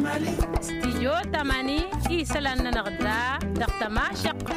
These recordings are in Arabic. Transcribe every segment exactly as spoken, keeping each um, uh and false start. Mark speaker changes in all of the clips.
Speaker 1: استيجو تماني إيسلان نغدا دقتما شق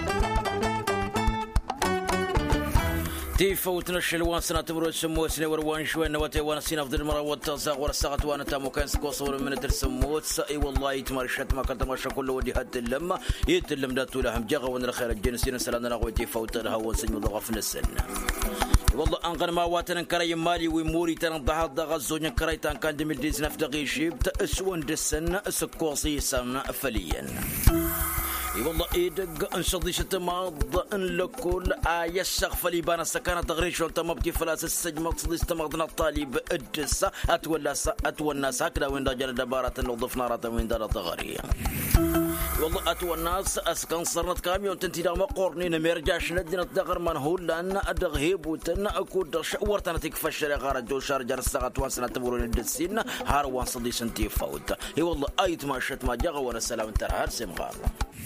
Speaker 2: تيفوتنا الشلوان سنة تمر السموت سنة وروان شوي نواتي وانا سين أفضل المرة والتغزاق ورساقت وانا تامو كان سكوصور من السموت سأي والله يتمرشت ما كنت ماشا كل ودي هات اللمة يتلم داتو لهم جاغا وانا خير الجنسين سلانا نغوي تيفوت لها ونسجم ضغف السنة والله أنقر ما واتن كراي مالي وموري تنضح ضغط زوج كراي تان كان دمل ديز نفتقي شيب تأسون دسن سكوصي سمنا فليا والله إيدق انشضي شتماض ان لكل آية الشغف اللي بانا سكانة تغريش وانتمبتي فلاس السجمة تصدي استمغضنا الطالب الدسة أتولى أتولى ساكنا وين دجال دبارة نوظف نارة وين دار تغرية والله أتوى الناس أسكن صرنا كاميون تنتي ما قرنين مرجعش ندنا تدغر من هو لأن أدغيب وتنا أكود شورتنا تكفش غار جو شارجر الساعة وان سنة تمرون الدسين هاروان صدي سنتي فوت هي والله أيت ما شت ما جغ وانا السلام ترهار سمغار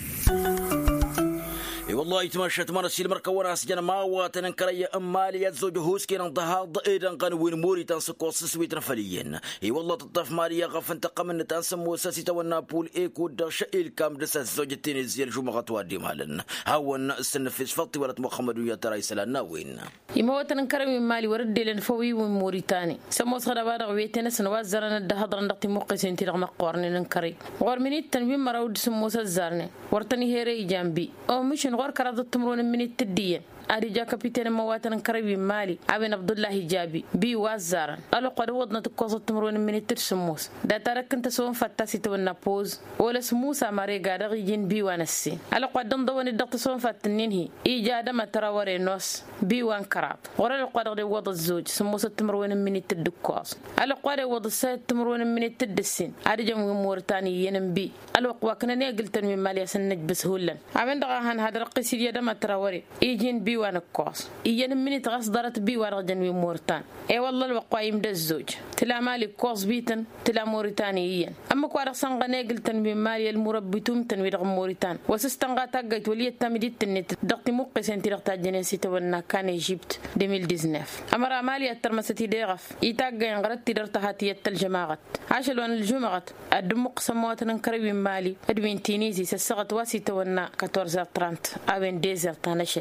Speaker 2: اي والله يتمشت مرسي المركه وناس جنا ما واتن كريا امالي زوج هوسكي انضهاض ايدن قنوين موري تنسكو سويت نفليين اي والله تطف ماليا غفن تقمن تنسم وساسي تونا بول ايكو دش الكام دس زوج التنزي الجمعه توادي مالن هاون السنفس فطي ولد محمد يا ترى يسالنا وين
Speaker 1: يموتن كريم مالي ورد لن فوي وموريتاني سمو صغر بعد ويتنا سنوات زرنا الدهضر نقطي موقسين تي رغم قرن نكري غرمني التنويم مراود سمو سزارني ورتني هيري جنبي او مش غور كراد التمرون من التدين أرجع كابتن مواتن كريم مالي أبن عبد الله جابي بي وزارا قالوا قد وضنا تقص التمرون من الترسموس دا ترك انت سون فتاسي تونا بوز ولا سموسا ماري غادا يجين بي وانسي قالوا قد ضمن الدقت سون فتنين هي إيجاد ما تراوري نص بي وان كراب ورا قد وضع الزوج سموس التمرون من التدقاص قالوا قد وضع السيد التمرون من التدسين أرجع موريتاني ينم بي قالوا وكنا نقل تنوي مالي سنج بسهولا أبن دغهان هذا القصير يدا ما تراوري يجين بي وانا الكوس إيان مني تغصدرت بي ورا جنوي موريتان اي والله الوقايم ده الزوج تلا مالي كوس بيتن تلا موريتانيين اما كوارا سانغا قلت تنوي مالي المربيتوم تنوي رغم موريتان وسستنغا تاقيت ولي التمديد تنت دقتي موقس انت رغتا جنسي تونا كان ايجيبت ألفين وتسعطاش امرا مالي الترمستي ديغف يتاقى ينغرت درتهاتي التلجماغت عاشل وان الجمعة الدمق سمواتنا كريم مالي ادوين تينيزي سسغت واسي تونا أربعطاش ترانت اوين ديزر تانشل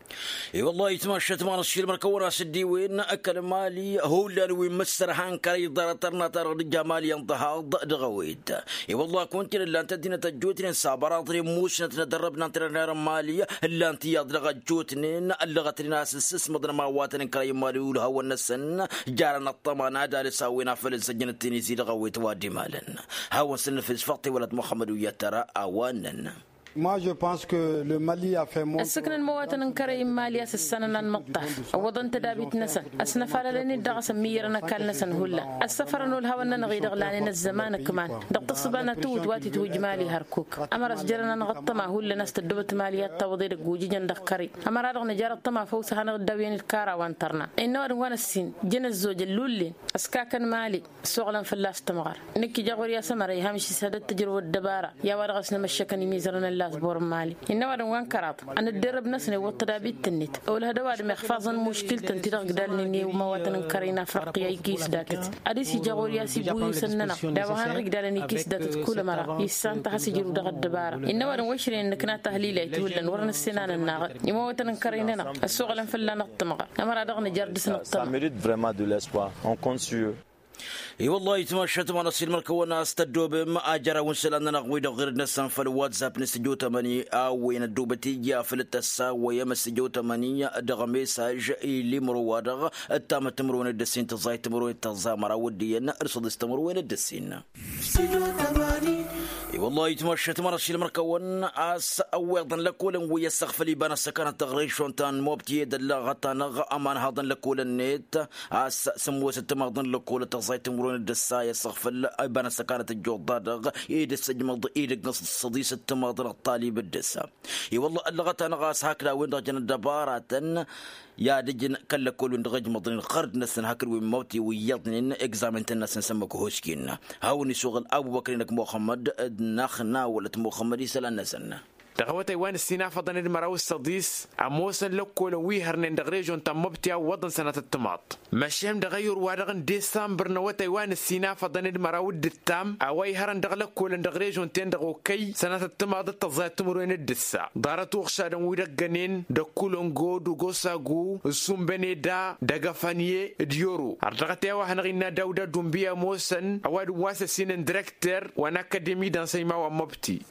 Speaker 2: اي والله يتمشت ما نصير مركورة سدي وين اكل مالي هو اللي ويمسر هان كري ضرطرنا ترى الجمال ينضهاض دغويد اي والله كنت الا انت دينا تجوتين صابرات موش نتدربنا ترى ماليه الا انت يضرغ جوتنين لغت الناس السس مدن ما واتن كري مالي ولا هو النسن جارنا الطمان دار ساوينا فل سجن التنيزي دغويد وادي مالن هو سن في فطي ولد محمد ويترى اوانن
Speaker 3: Moi, je pense que le Mali a fait montre.
Speaker 1: السكن المواطن كريم مالي السنة المقطف وضن تدابيت نسن السنفر لني دغس ميرنا كان نسن هلا السفر نقول هوا نغيد غلانين الزمان كمان دقت صبانا توت واتي توج مالي هركوك أمر أسجرنا نغطى ما هلا ناس تدبت ماليات توضير جوجي جندق كري أمر أرغن جارت ما فوس هنغدوين الكارا وانترنا إنه أرغوان السين جن الزوج اللولي أسكاكن مالي سوغلا في الله استمغر نكي جاغور يا سمري همشي سادة تجربة الدبارة يا ورغسنا مشكني ميزرنا الله بور مالي إنه أنا وان كرات أنا الدرب نسني وطرابي التنت أول هذا واحد مخفاضا مشكلة تنتظر قدرني ومواتن كرينا فرقيا يكيس داتت أديسي جاور ياسي بوي سننا داوهان قدرني كيس داتت كل مرة يسان تحسي جرو دغ الدبارة إنه أنا وشري إنك نا تهليلة تولن ورن السنان الناغ يمواتن كرينا السوق لن فلا نقطمغ أمر أدغني جردس نقطمغ.
Speaker 4: Ça mérite vraiment de l'espoir. On compte sur eux.
Speaker 2: اي والله يتمشت ما نصير مركونا استدوب ما اجرا ونسلنا نغوي غير نسان في الواتساب نسجو ثمانية او وين الدوبتي يا في التسا ويا مسجو ثمانية دغ ميساج اللي مروا دغ التام تمرون الدسين تزاي تمرون تزامر ودينا ارصد استمرون الدسين اي والله يتمشت ما نصير مركونا اس اوضا لكل ويا سقف لي بان سكن تغريش شونتان موبتي دلا غطا امان هذا لكل النت اس سمو ستمغضن لكل تزاي تمرون الدساية صغفل أبانا سكانة الجوضة إيد السجمض إيد قصد الصديس التماضر الطالب الدسا إي والله اللغة أنا غاس هكذا وين رجنا الدبارة يا دجن كل كل وين رج مضن القرد نسن هكر وين موتي ويضن إكزامن تنسن سمك هوشكين هاوني شغل أبو بكر إنك محمد نخنا ولت محمد يسأل نسن
Speaker 5: دغوا تايوان السينا فضن المراو السديس اموسن لكو لوي هرنين دغريجون تمبتيا وضن سنه الطماط ماشيم دغير وادغن ديسمبر نو تايوان السينا فضن المراو الدتام اوي هرن دغلكو لندغريجون تين دغو كي سنه الطماط تزات مرين الدسا دارتو خشادن ويدغنين دكولونغو دوغوساغو سومبنيدا دغفانيه ديورو ارتغتيا وحنغينا داودا دومبيا موسن اواد واسسين ديريكتور وانا اكاديمي دانسيما ومبتي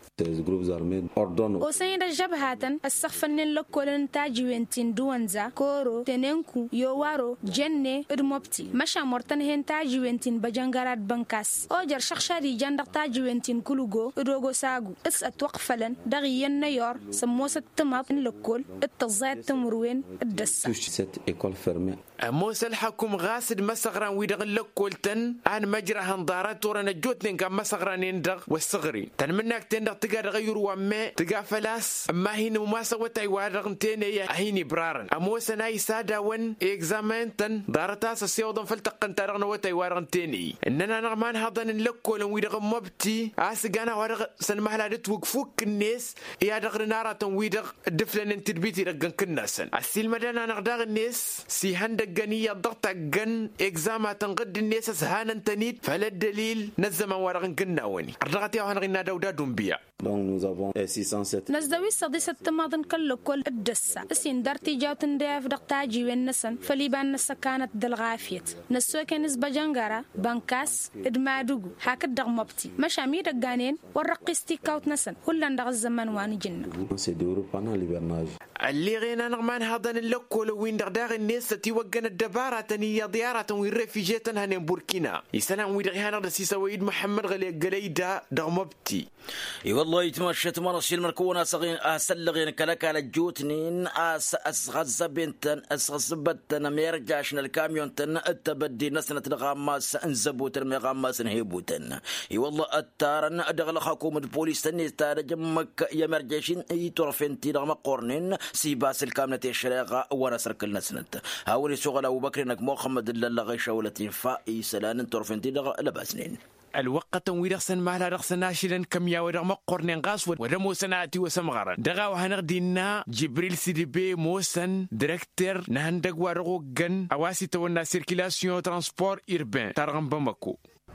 Speaker 6: وسين الجبهة السخفن لكولن تاجوينتين دوانزا كورو تنينكو يوارو جنة ارمبتي مشا مرتن هن تاجوينتين بجنغارات بنكاس اوجر شخشاري جندق تاجوينتين كلوغو روغو ساغو اس اتوقفلن دغيين نيور سموسة تمط لكول التزايد تمروين الدسا
Speaker 5: موسى الحكم غاسد مسغران ويدغن لكولتن ان مجرى هنضارات ورنا جوتنين كان مسغران يندغ والصغري تنمناك تندغ تقا غير وما تقا فلاس ما هين مماسا وتايوان رغن تيني هيني برارن اموسى ناي سادا ون اكزامان تن دارتاس سيوضن فلتقن تارغن وتايوان رغن تيني اننا نغمان هضن لكولن ويدغن مبتي اسقانا ورغ سنمهلا توقفوك الناس يا دغر ناراتن ويدغ دفلن انتربيتي رغن كناسن السيل مدانا نغداغ الناس سي هندقانية ضغطة جن إجزاما تنقد الناس سهانا تنيد فلا الدليل نزما ورغن كناوني أرغتي وهن غنا دودا دومبيا
Speaker 6: نزدوي صديسة تماضن كل كل الدسة اسين دارتي جاوتن داف دقتاجي والنسن فليبان نسا كانت دلغافيت نسوى كنس بجنغارا بانكاس ادمادوغو هاك الدغ مبتي مشامي دقانين والرقيستي كاوت نسن كلن دغ الزمان واني جنة
Speaker 5: اللي غينا نغمان هذا اللوكول وين دغداغ الناس تيوقن الدبارة تنيا ديارة والريفيجات هنين بوركينا يسلام ويدغيانا رسيسا ويد محمد غلي قليدا دغ مبتي
Speaker 2: اي والله يتمشت مرسي المركونه صغين اسلغين كلك على الجوتنين اس اسغز بنتن اسغز بتن ما يرجعش الكاميون تن التبدي نسنه الغماس انزبوت المغماس نهيبوتن اي والله التارن دغل حكومه البوليس تني تارجمك يا مرجعشين اي طرفين رغم قرنين سيباس الكامنه الشريقه ورسر كل نسنت هاولي شغل ابو بكر انك محمد الله غيشولتي فاي سلان طرفين لباسنين
Speaker 5: الوقت ويرسن مالا رخصن ناشلن كم يا ورغم قرنين غاس ورمو سناتي وسمغرا دغا وهنغدينا جبريل سيدي بي موسن ديريكتور نهندق ورغو جن اواسي تونا سيركيلاسيون ترانسبور اوربان تارغم باماكو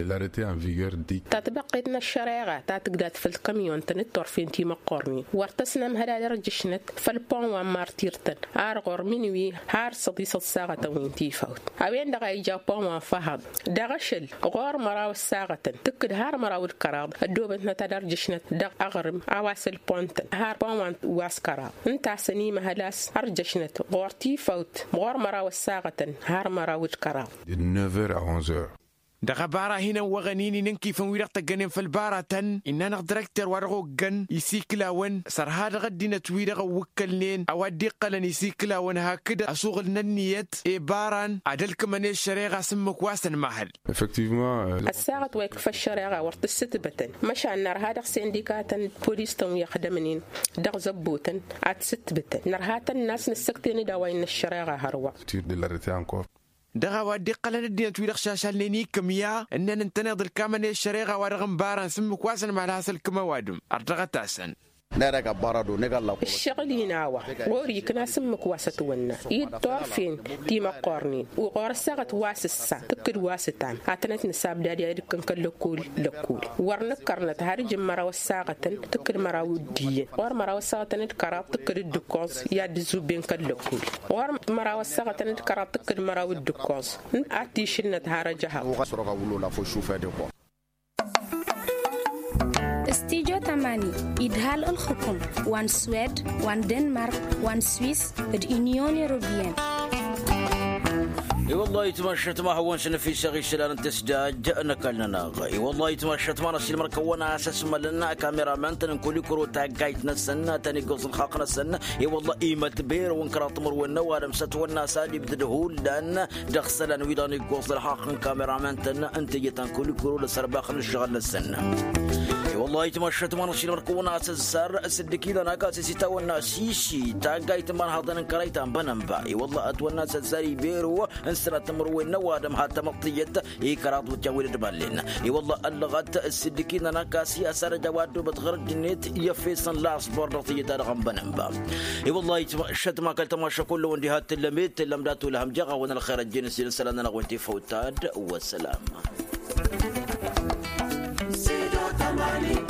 Speaker 7: تطبقتنا الشريعة تاتقدات في الكاميون تنتور في انتي مقورني وارتسنا مهلا رجشنت فالبون ومارتيرتن ارغور منوي هار صديصة الساغة وينتي فوت اوين دغا يجا بون وفهد دغشل غور مراو الساغة تكد هار مراو الكراب الدوبتنا تدرجشنت دغ اغرم اواسل بونتن هار بون واسكراب انتا سني مهلاس ارجشنت غور تي فوت غور مراو الساغة هار مراو الكراب
Speaker 5: دغا بارا هنا وغنيني ننكي فنويرق تغنين في البارا تن إننا نقدركتر ورغو جن يسيكلاون سر هذا غدينا تويرغ وكلنين أودي قلن يسيكلاون هكذا أسوغل ننيت إباران عدلك من الشريعة سمك واسن محل
Speaker 7: الساعة ويكفى الشريعة ورتست بتن مشى النار هذا سنديكاتن بوليس تم يخدمنين دغ زبوتن عد ست بتن نار هذا الناس نسكتين دواين الشريعة هروا
Speaker 5: دغا ودي قلن الدين تويرق شاشال ليني كميا اننا ننتنض الكامن الشريعة ورغم باران سمك واسن مع الهاسل كموادم ارتغى تاسن
Speaker 7: الشغل ناوى غوري كنا سمك واسطونا يدور فين ديما قرنين وغور الساعة واسسا تكد واسطان عتنت نساب دادي يدكن كاللكول لكول ورنكرنا تهارج مرا والساعة تكد مرا وديين ور مرا والساعة نتكراب تكد الدكوز ياد زوبين كاللكول ور مرا والساعة نتكراب تكد مرا والدكوز نعطي شلنا تهارجها
Speaker 6: استيجو تماني إدهال الحكم وان سويد وان دنمارك وان سويس اليونيون أوروبيين
Speaker 2: اي والله يتمشت ما هو نشن في شغي شلال تسداج نكلنا ناغ اي والله يتمشت ما نسيل مركونا اساس ملنا كاميرا مان تنكولي كرو تاغايت نسن تاني قص الخاق نسن اي والله ايمه بير ونكرات مر والنوار مسات والناس اللي بدهول لان دخسلن ويداني قص الحاق كاميرا مان تن انت يتنكولي كرو لسرباخ الشغل نسن والله يتمشت ما نسيل مركونا اساس السدكي لنا كاسي تاونا سيسي تاغايت ما هذا نكريت بنمبا اي والله اتونا ساري بيرو انسرت تمروين نوادم حتى مقطية إيه كرات وتجاوير دبالين إيه والله اللغات السدكين أنا كاسي أسر جوادو بتغرد جنيت يفيسن لا أصبر رطية دارغم بنبا إيه والله شت ما قلت ما شكله وندي هات اللميت اللمدات ولهم جغا وانا الخير الجنس سلسلنا وانتي فوتاد والسلام.